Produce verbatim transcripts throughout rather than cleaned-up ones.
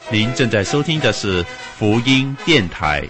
您正在收听的是福音电台。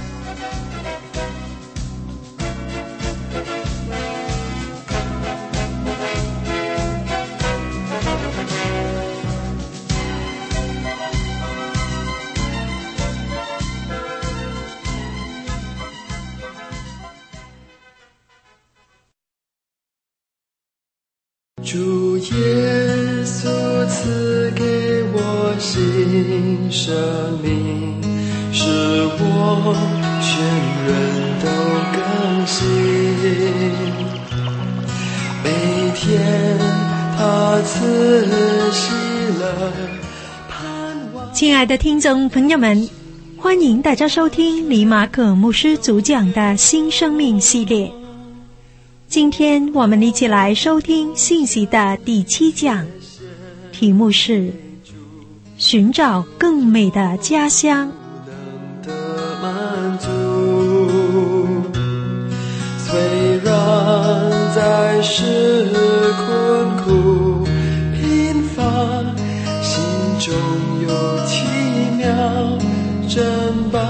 主耶稣赐给我新生命，使我全人都更新。每天他赐喜乐盼望。 亲爱的听众朋友们，欢迎大家收听李马可牧师主讲的新生命系列。今天我们一起来收听信息的第七讲，题目是寻找更美的家乡。 的满足，虽然在世困苦贫乏，心中有奇妙珍宝。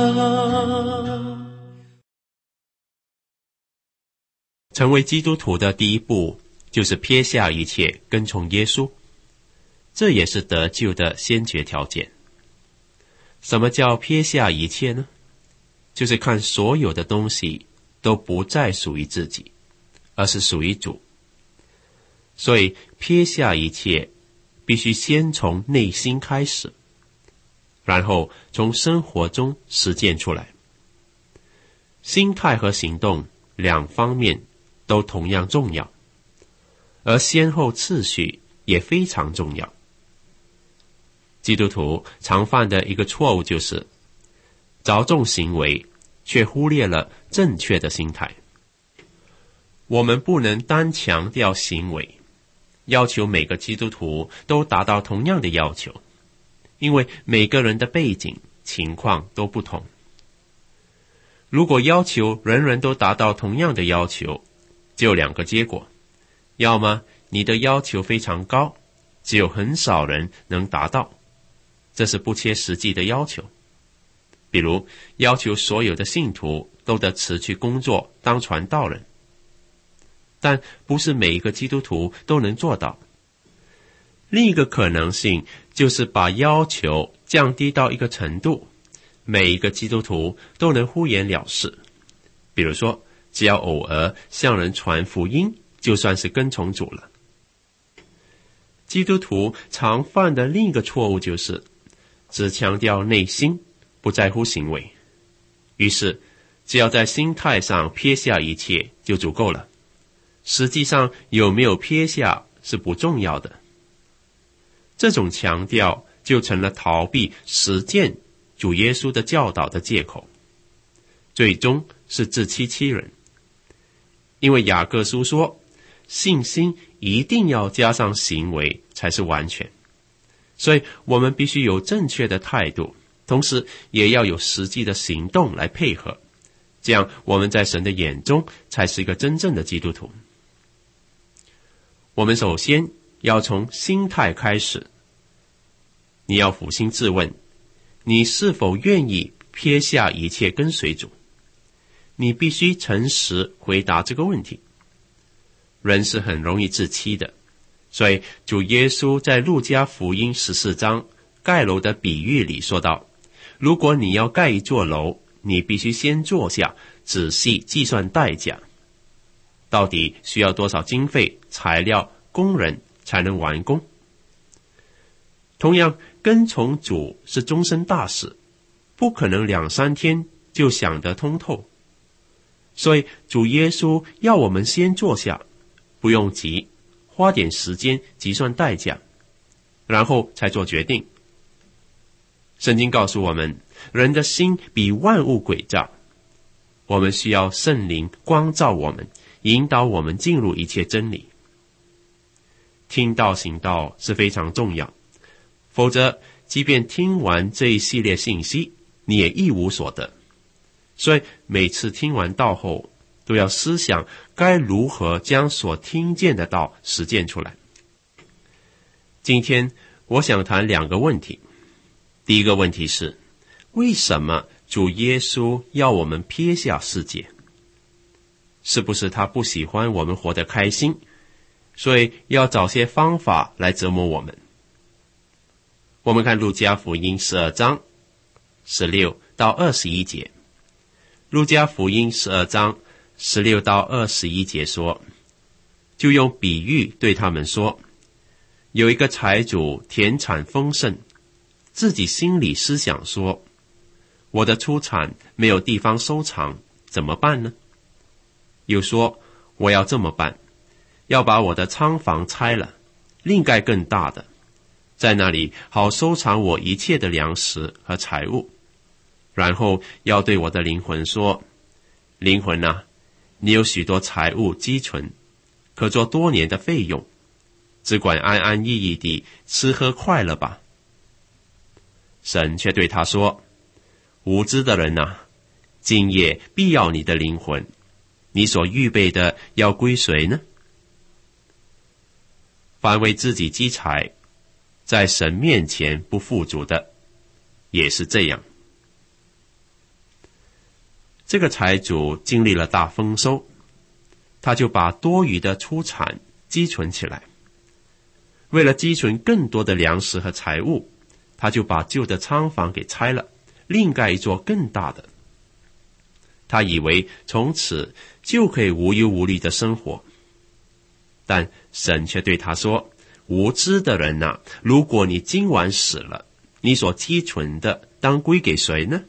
成为基督徒的第一步，就是撇下一切，跟从耶稣。这也是得救的先决条件。什么叫撇下一切呢？就是看所有的东西都不再属于自己，而是属于主。所以撇下一切，必须先从内心开始，然后从生活中实践出来。心态和行动两方面都同样重要，而先后次序也非常重要。基督徒常犯的一个错误就是着重行为，却忽略了正确的心态。我们不能单强调行为，要求每个基督徒都达到同样的要求，因为每个人的背景情况都不同。如果要求人人都达到同样的要求，只有两个结果，要么你的要求非常高，只有很少人能达到，这是不切实际的要求。比如要求所有的信徒都得辞去工作当传道人，但不是每一个基督徒都能做到。另一个可能性就是把要求降低到一个程度，每一个基督徒都能敷衍了事。比如说只要偶尔向人传福音，就算是跟从主了。基督徒常犯的另一个错误就是只强调内心，不在乎行为。于是只要在心态上撇下一切就足够了，实际上有没有撇下是不重要的。这种强调就成了逃避实践主耶稣的教导的借口，最终是自欺欺人。因为雅各书说，信心一定要加上行为才是完全，所以我们必须有正确的态度，同时也要有实际的行动来配合，这样我们在神的眼中才是一个真正的基督徒。我们首先要从心态开始，你要俯心自问，你是否愿意撇下一切跟随主？你必须诚实回答这个问题。人是很容易自欺的，所以主耶稣在路加福音十四章盖楼的比喻里说道，如果你要盖一座楼，你必须先坐下，仔细计算代价，到底需要多少经费、材料、工人才能完工。同样，跟从主是终身大事，不可能两三天就想得通透。所以主耶稣要我们先坐下，不用急，花点时间计算代价，然后才做决定。圣经告诉我们，人的心比万物诡诈，我们需要圣灵光照我们，引导我们进入一切真理。听道行道是非常重要，否则即便听完这一系列信息，你也一无所得。所以每次听完道后，都要思想该如何将所听见的道实践出来。今天我想谈两个问题。 第一个问题是，为什么主耶稣要我们撇下世界？是不是他不喜欢我们活得开心，所以要找些方法来折磨我们？我们看路加福音十二章十六到二十一节。路加福音十二章十六到二十一节说，就用比喻对他们说，有一个财主田产丰盛，自己心里思想说，我的出产没有地方收藏，怎么办呢？又说，我要这么办，要把我的仓房拆了，另盖更大的，在那里好收藏我一切的粮食和财物。然后要对我的灵魂说，灵魂啊，你有许多财物积存，可做多年的费用，只管安安逸逸地吃喝快乐吧。神却对他说，无知的人啊，今夜必要你的灵魂，你所预备的要归谁呢？凡为自己积财，在神面前不富足的，也是这样。这个财主经历了大丰收，他就把多余的出产积存起来。为了积存更多的粮食和财物，他就把旧的仓房给拆了，另盖一座更大的。他以为从此就可以无忧无虑的生活，但神却对他说，无知的人啊，如果你今晚死了，你所积存的当归给谁呢？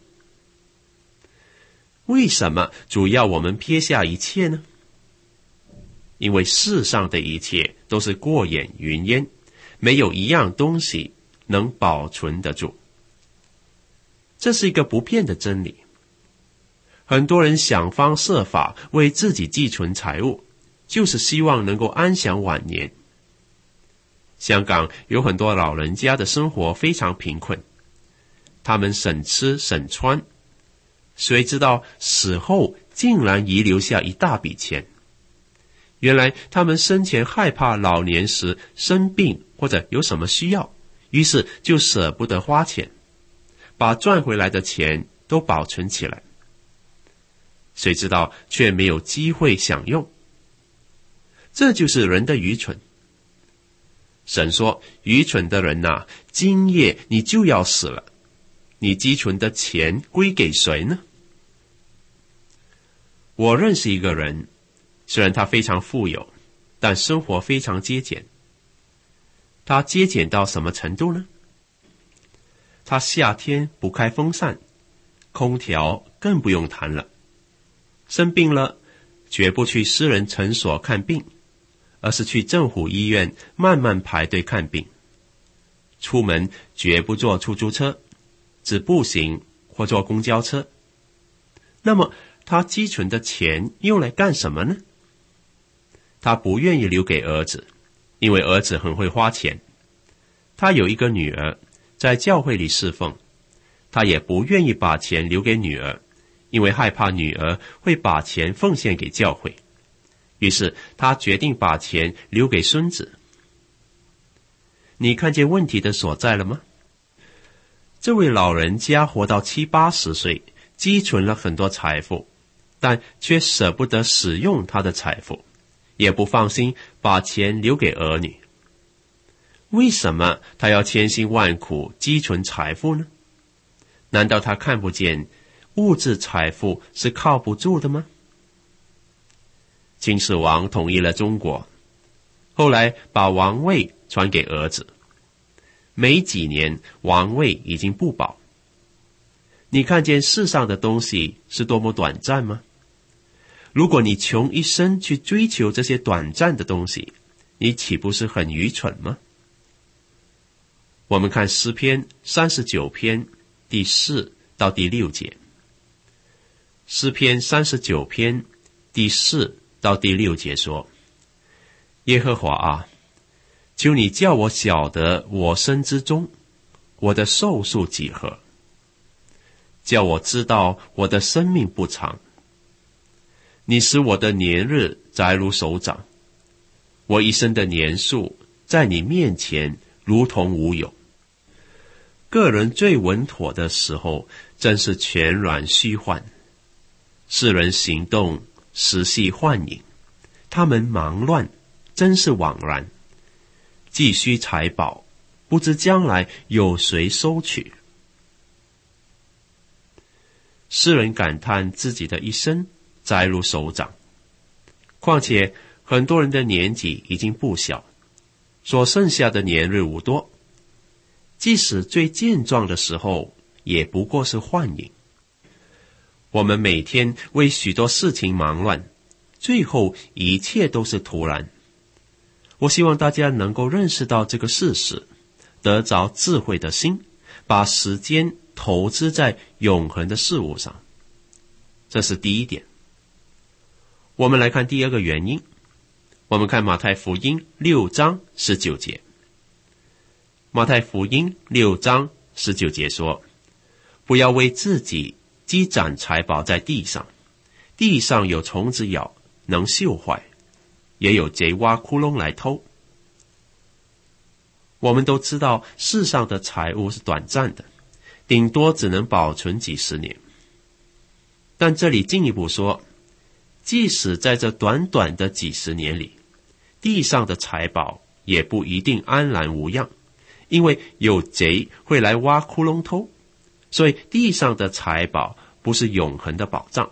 为什么主要我们撇下一切呢？因为世上的一切都是过眼云烟，没有一样东西能保存得住。这是一个不变的真理。很多人想方设法为自己积存财物，就是希望能够安享晚年。香港有很多老人家的生活非常贫困，他们省吃省穿，谁知道死后竟然遗留下一大笔钱。原来他们生前害怕老年时生病或者有什么需要，于是就舍不得花钱，把赚回来的钱都保存起来，谁知道却没有机会享用。这就是人的愚蠢。神说，愚蠢的人啊，今夜你就要死了，你积存的钱归给谁呢？我认识一个人，虽然他非常富有，但生活非常节俭。他节俭到什么程度呢？他夏天不开风扇，空调更不用谈了。生病了，绝不去私人诊所看病，而是去政府医院慢慢排队看病。出门绝不坐出租车，只步行或坐公交车。那么他积存的钱用来干什么呢？他不愿意留给儿子，因为儿子很会花钱。他有一个女儿在教会里侍奉，他也不愿意把钱留给女儿，因为害怕女儿会把钱奉献给教会。于是他决定把钱留给孙子。你看见问题的所在了吗？这位老人家活到七八十岁，积存了很多财富，但却舍不得使用他的财富，也不放心把钱留给儿女。为什么他要千辛万苦积存财富呢？难道他看不见物质财富是靠不住的吗？秦始皇统一了中国，后来把王位传给儿子，没几年王位已经不保。你看见世上的东西是多么短暂吗？如果你穷一生去追求这些短暂的东西，你岂不是很愚蠢吗？我们看诗篇三十九篇第四到第六节。诗篇三十九篇第四到第六节说，耶和华啊，求你叫我晓得我生之终，我的寿数几何，叫我知道我的生命不长。你使我的年日窄如手掌，我一生的年数在你面前如同无有。 个人最稳妥的时候，真是全然虚幻。世人行动，实系幻影，他们忙乱，真是枉然。既需财宝，不知将来有谁收取。诗人感叹自己的一生摘入手掌，况且很多人的年纪已经不小，所剩下的年日无多，即使最健壮的时候，也不过是幻影。我们每天为许多事情忙乱，最后一切都是徒然。我希望大家能够认识到这个事实，得着智慧的心，把时间投资在永恒的事物上。这是第一点。我们来看第二个原因。我们看马太福音六章十九节。马太福音六章十九节说，不要为自己积攒财宝在地上，地上有虫子咬，能锈坏，也有贼挖窟窿来偷。我们都知道世上的财物是短暂的，顶多只能保存几十年。但这里进一步说，即使在这短短的几十年里，地上的财宝也不一定安然无恙，因为有贼会来挖窟窿偷，所以地上的财宝不是永恒的保障。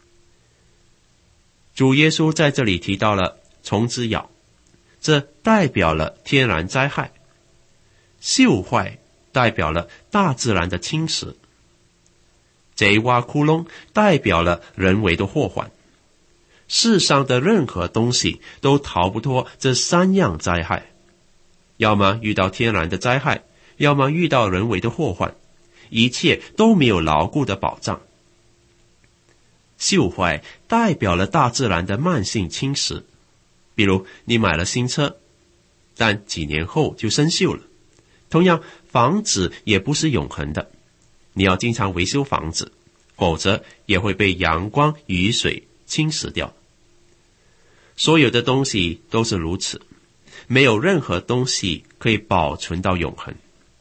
主耶稣在这里提到了虫子咬，这代表了天然灾害；锈坏代表了大自然的侵蚀；贼挖窟窿代表了人为的祸患。世上的任何东西都逃不脱这三样灾害，要么遇到天然的灾害，要么遇到人为的祸患，一切都没有牢固的保障。锈坏代表了大自然的慢性侵蚀，比如你买了新车，但几年后就生锈了。同样，房子也不是永恒的，你要经常维修房子，否则也会被阳光、雨水侵蚀掉。所有的东西都是如此，没有任何东西可以保存到永恒。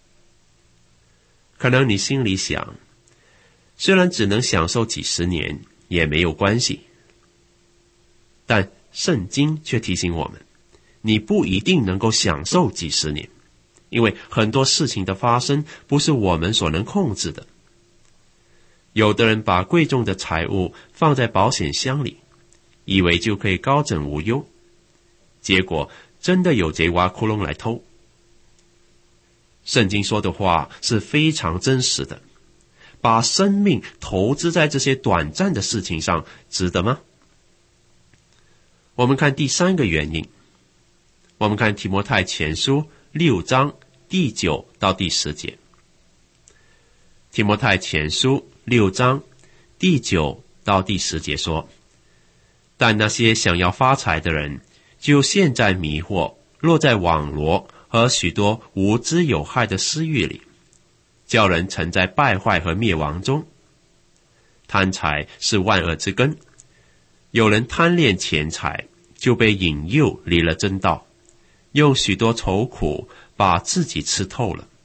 可能你心里想，虽然只能享受几十年也没有关系，但圣经却提醒我们，你不一定能够享受几十年，因为很多事情的发生不是我们所能控制的。有的人把贵重的财物放在保险箱里，以为就可以高枕无忧，结果真的有贼挖窟窿来偷。圣经说的话是非常真实的，把生命投资在这些短暂的事情上，值得吗？我们看第三个原因。我们看提摩太前书六章第九到第十节。提摩太前书六章第九到第十节说，但那些想要发财的人，就陷在迷惑，落在网罗和许多无知有害的私欲里，叫人沉在败坏和灭亡中。贪财是万恶之根，有人贪恋钱财，就被引诱离了真道，用许多愁苦把自己吃透了。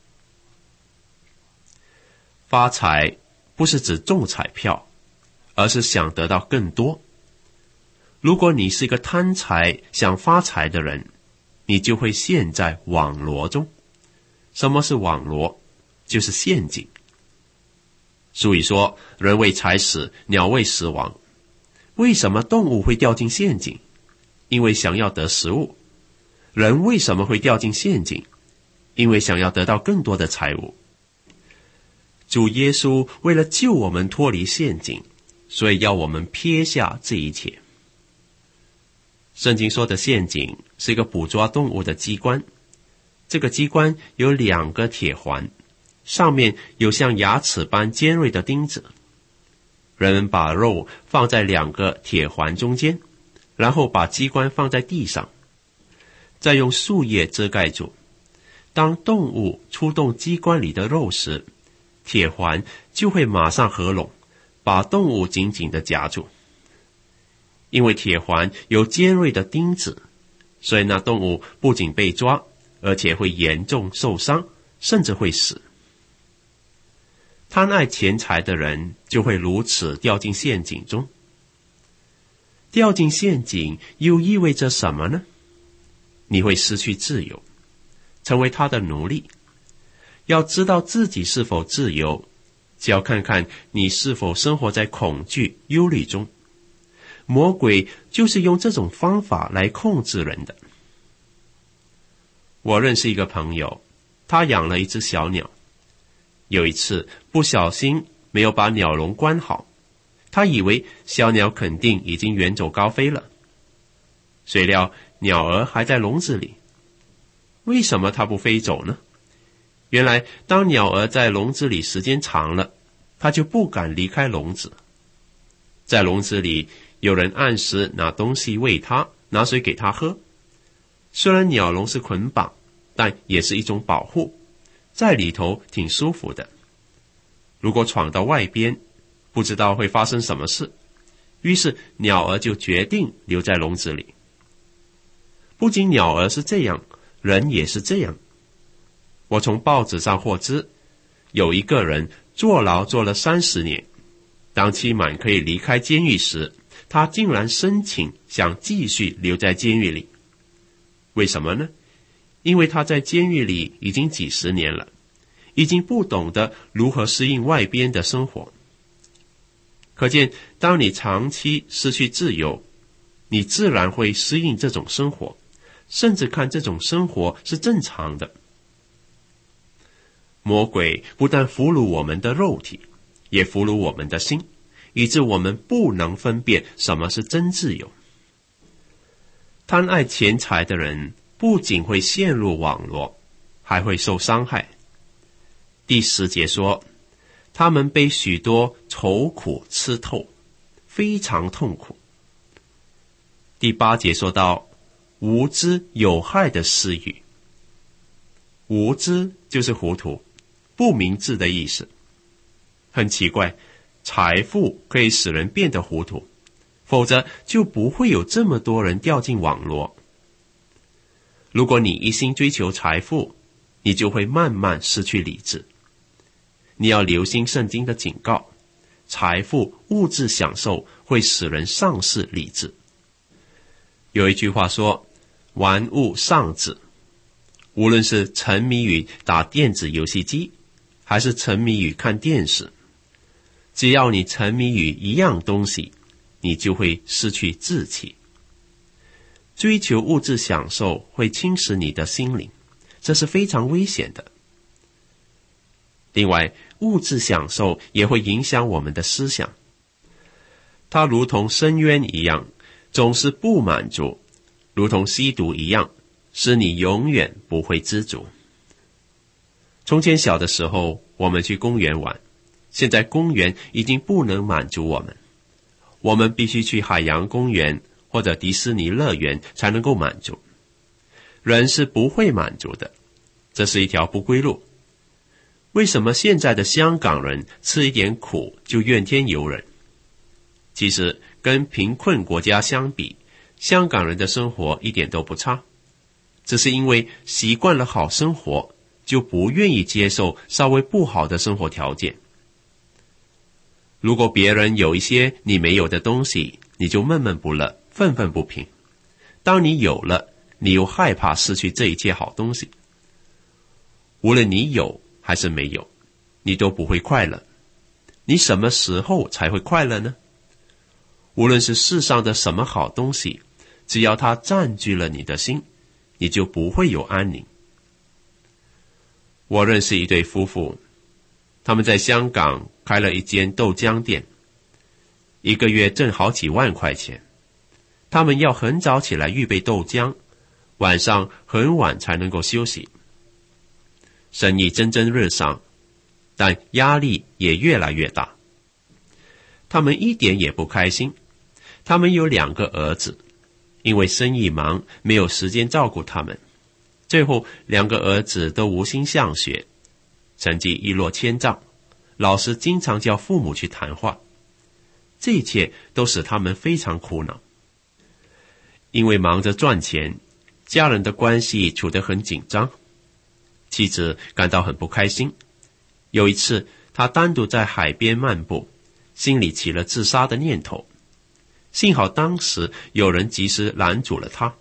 发财不是指中彩票，而是想得到更多。如果你是一个贪财想发财的人，你就会陷在网罗中。什么是网罗？就是陷阱。所以说，人为财死，鸟为食亡。为什么动物会掉进陷阱？因为想要得食物。人为什么会掉进陷阱？因为想要得到更多的财物。主耶稣为了救我们脱离陷阱，所以要我们撇下这一切。圣经说的陷阱是一个捕捉动物的机关，这个机关有两个铁环，上面有像牙齿般尖锐的钉子。人们把肉放在两个铁环中间，然后把机关放在地上，再用树叶遮盖住。当动物触动机关里的肉时，铁环就会马上合拢，把动物紧紧地夹住。因为铁环有尖锐的钉子，所以那动物不仅被抓，而且会严重受伤，甚至会死。 贪爱钱财的人就会如此掉进陷阱中。掉进陷阱又意味着什么呢？你会失去自由，成为他的奴隶。要知道自己是否自由，就要看看你是否生活在恐惧、忧虑中。魔鬼就是用这种方法来控制人的。我认识一个朋友，他养了一只小鸟。有一次不小心没有把鸟笼关好，他以为小鸟肯定已经远走高飞了，谁料鸟儿还在笼子里。为什么它不飞走呢？原来当鸟儿在笼子里时间长了，它就不敢离开笼子。在笼子里有人按时拿东西喂它，拿水给它喝。虽然鸟笼是捆绑，但也是一种保护，在里头挺舒服的。如果闯到外边，不知道会发生什么事，于是鸟儿就决定留在笼子里。不仅鸟儿是这样，人也是这样。我从报纸上获知，有一个人坐牢坐了三十年，当期满可以离开监狱时，他竟然申请想继续留在监狱里。为什么呢？因为他在监狱里已经几十年了，已经不懂得如何适应外边的生活。可见，当你长期失去自由，你自然会适应这种生活，甚至看这种生活是正常的。魔鬼不但俘虏我们的肉体，也俘虏我们的心，以致我们不能分辨什么是真自由。贪爱钱财的人不仅会陷入网罗，还会受伤害。第十节说，他们被许多愁苦吃透，非常痛苦。第八节说到，无知有害的私欲。无知就是糊涂，不明智的意思。很奇怪，财富可以使人变得糊涂，否则就不会有这么多人掉进网罗。如果你一心追求财富，你就会慢慢失去理智。你要留心圣经的警告，财富、物质享受会使人丧失理智。有一句话说，玩物丧志。无论是沉迷于打电子游戏机，还是沉迷于看电视，只要你沉迷于一样东西，你就会失去志气。追求物质享受会侵蚀你的心灵，这是非常危险的。另外，物质享受也会影响我们的思想，它如同深渊一样，总是不满足，如同吸毒一样，使你永远不会知足。从前小的时候，我们去公园玩，现在公园已经不能满足我们，我们必须去海洋公园或者迪士尼乐园才能够满足。人是不会满足的，这是一条不归路。为什么现在的香港人吃一点苦就怨天尤人？其实跟贫困国家相比，香港人的生活一点都不差，只是因为习惯了好生活，就不愿意接受稍微不好的生活条件。如果别人有一些你没有的东西，你就闷闷不乐，愤愤不平。当你有了，你又害怕失去这一切好东西。无论你有还是没有，你都不会快乐。你什么时候才会快乐呢？无论是世上的什么好东西，只要它占据了你的心，你就不会有安宁。我认识一对夫妇，他们在香港开了一间豆浆店，一个月挣好几万块钱。他们要很早起来预备豆浆，晚上很晚才能够休息。生意蒸蒸日上，但压力也越来越大。他们一点也不开心。他们有两个儿子，因为生意忙，没有时间照顾他们。最后两个儿子都无心向学，成绩一落千丈，老师经常叫父母去谈话。这一切都使他们非常苦恼。因为忙着赚钱，家人的关系处得很紧张，妻子感到很不开心。有一次他单独在海边漫步，心里起了自杀的念头。幸好当时有人及时拦阻了他。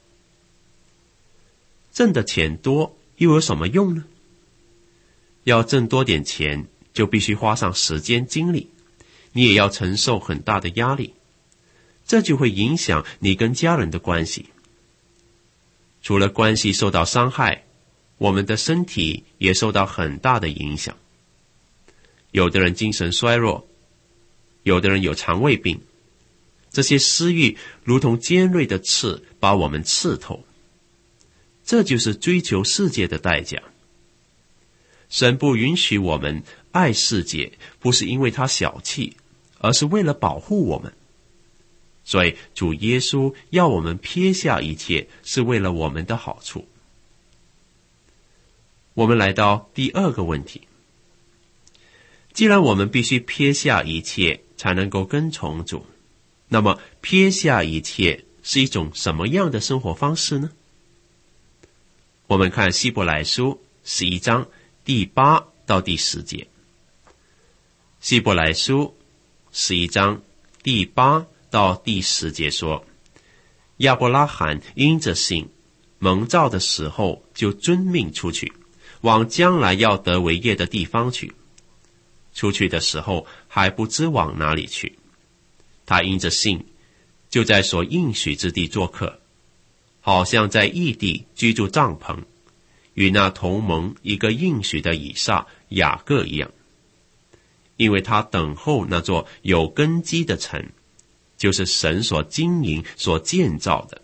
挣的钱多又有什么用呢？要挣多点钱，就必须花上时间精力，你也要承受很大的压力，这就会影响你跟家人的关系。除了关系受到伤害，我们的身体也受到很大的影响。有的人精神衰弱，有的人有肠胃病，这些私欲如同尖锐的刺把我们刺透。这就是追求世界的代价。神不允许我们爱世界，不是因为他小气，而是为了保护我们。所以主耶稣要我们撇下一切，是为了我们的好处。我们来到第二个问题，既然我们必须撇下一切才能够跟从主，那么撇下一切是一种什么样的生活方式呢？我们看希伯来书十一章第八到第十节。希伯来书十一章第八到第十节说，亚伯拉罕因着信，蒙召的时候就遵命出去，往将来要得为业的地方去。出去的时候还不知往哪里去，他因着信，就在所应许之地做客，好像在异地居住帐篷，与那同盟一个应许的以撒、雅各一样，因为他等候那座有根基的城，就是神所经营、所建造的。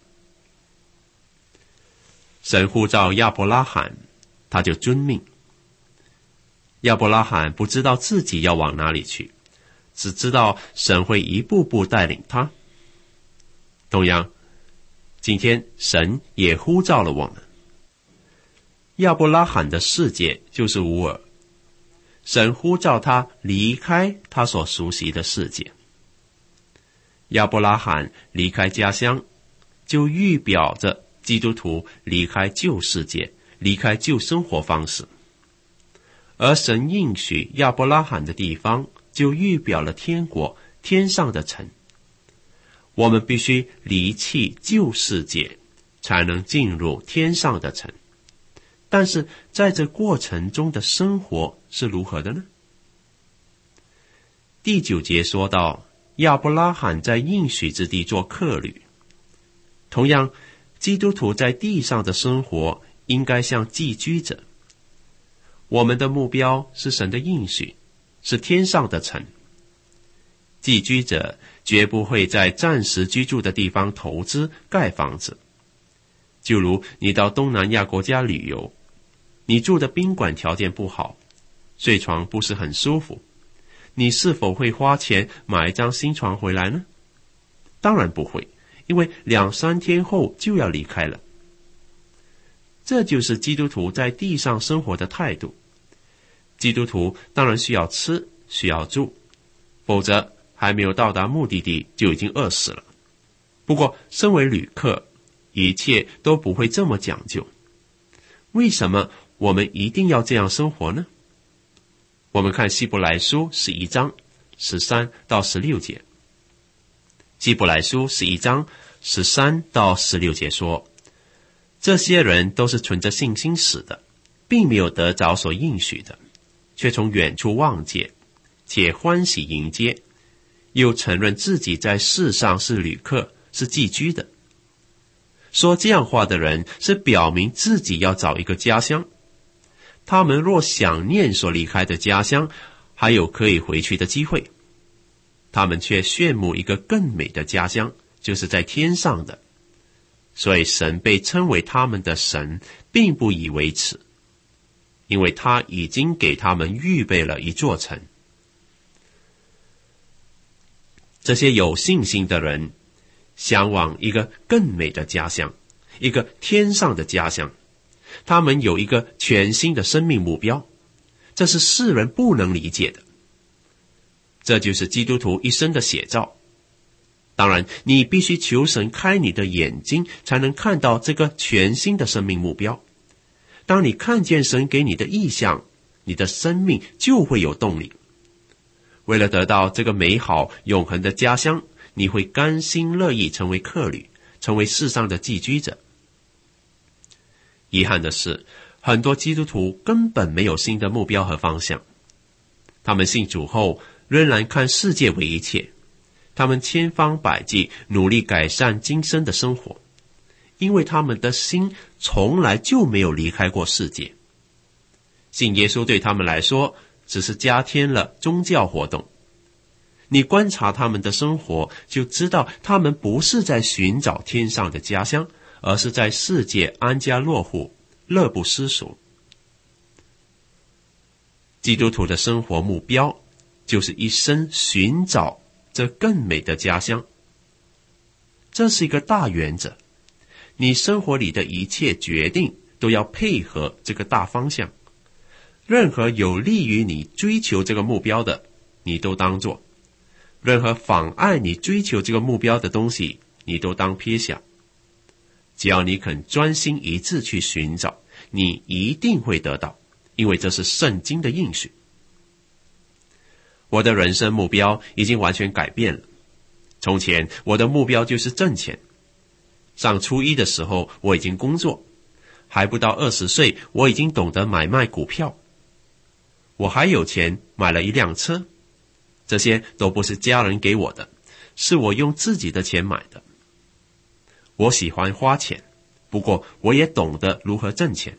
神呼召亚伯拉罕，他就遵命。亚伯拉罕不知道自己要往哪里去，只知道神会一步步带领他。同样，今天神也呼召了我们。亚伯拉罕的世界就是乌尔，神呼召他离开他所熟悉的世界。亚伯拉罕离开家乡，就预表着基督徒离开旧世界，离开旧生活方式。而神应许亚伯拉罕的地方，就预表了天国，天上的城。我们必须离弃旧世界，才能进入天上的城。但是在这过程中的生活是如何的呢？第九节说到，亚伯拉罕在应许之地做客旅。同样，基督徒在地上的生活应该像寄居者。我们的目标是神的应许，是天上的城。寄居者绝不会在暂时居住的地方投资盖房子。就如你到东南亚国家旅游，你住的宾馆条件不好，睡床不是很舒服，你是否会花钱买一张新床回来呢？当然不会，因为两三天后就要离开了。这就是基督徒在地上生活的态度。基督徒当然需要吃，需要住，否则还没有到达目的地就已经饿死了。不过身为旅客，一切都不会这么讲究。为什么我们一定要这样生活呢？我们看希伯来书十一章十三到十六节。希伯来书十一章十三到十六节说，这些人都是存着信心死的，并没有得着所应许的，却从远处望见，且欢喜迎接，又承认自己在世上是旅客，是寄居的。说这样话的人是表明自己要找一个家乡。他们若想念所离开的家乡，还有可以回去的机会。他们却羡慕一个更美的家乡，就是在天上的。所以神被称为他们的神，并不以为耻，因为他已经给他们预备了一座城。这些有信心的人向往一个更美的家乡，一个天上的家乡。他们有一个全新的生命目标，这是世人不能理解的。这就是基督徒一生的写照。当然，你必须求神开你的眼睛，才能看到这个全新的生命目标。当你看见神给你的意象，你的生命就会有动力， 为了得到这个美好永恒的家乡，你会甘心乐意成为客旅，成为世上的寄居者。遗憾的是，很多基督徒根本没有新的目标和方向。他们信主后，仍然看世界为一切，他们千方百计努力改善今生的生活，因为他们的心从来就没有离开过世界。信耶稣对他们来说，只是加添了宗教活动。你观察他们的生活，就知道他们不是在寻找天上的家乡，而是在世界安家落户，乐不思蜀。基督徒的生活目标，就是一生寻找这更美的家乡。这是一个大原则，你生活里的一切决定都要配合这个大方向。任何有利于你追求这个目标的，你都当做；任何妨碍你追求这个目标的东西，你都当撇下。只要你肯专心一致去寻找，你一定会得到，因为这是圣经的应许。我的人生目标已经完全改变了。从前我的目标就是挣钱。上初一的时候我已经工作，还不到二十岁，我已经懂得买卖股票。我还有钱买了一辆车，这些都不是家人给我的，是我用自己的钱买的。我喜欢花钱，不过我也懂得如何挣钱。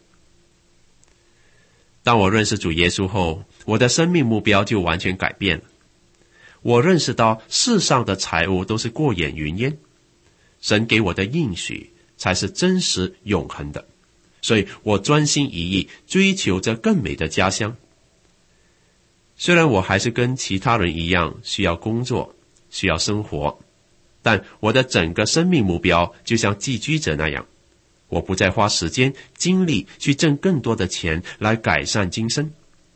当我认识主耶稣后，我的生命目标就完全改变了。我认识到世上的财物都是过眼云烟，神给我的应许才是真实永恒的，所以我专心一意追求着更美的家乡。虽然我还是跟其他人一样需要工作，需要生活，但我的整个生命目标就像寄居者那样，我不再花时间精力去挣更多的钱来改善今生。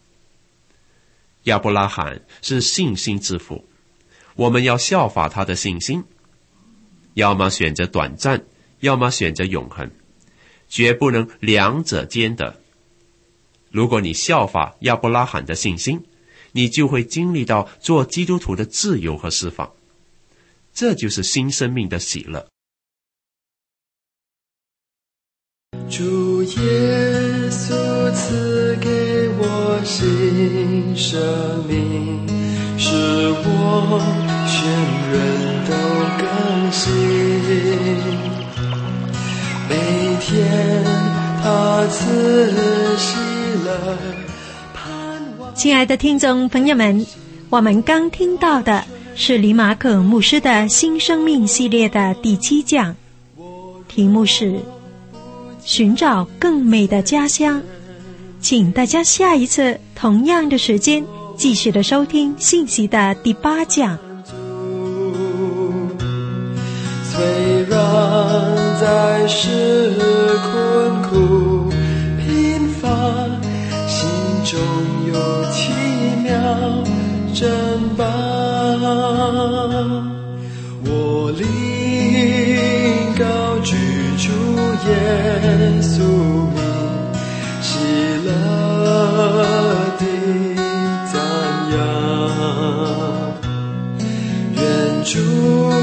亚伯拉罕是信心之父，我们要效法他的信心，要么选择短暂，要么选择永恒，绝不能两者兼得。如果你效法亚伯拉罕的信心，你就会经历到做基督徒的自由和释放，这就是新生命的喜乐。 主耶稣赐给我新生命，使我全人都更新。每天他赐喜乐。 亲爱的听众朋友们，我们刚听到的是李马可牧师的新生命系列的第七讲，题目是寻找更美的家乡。请大家下一次同样的时间继续的收听信息的第八讲。 虽然在世困苦贫乏，心中有奇妙珍宝，我灵高举主耶稣名，喜乐地赞扬，愿主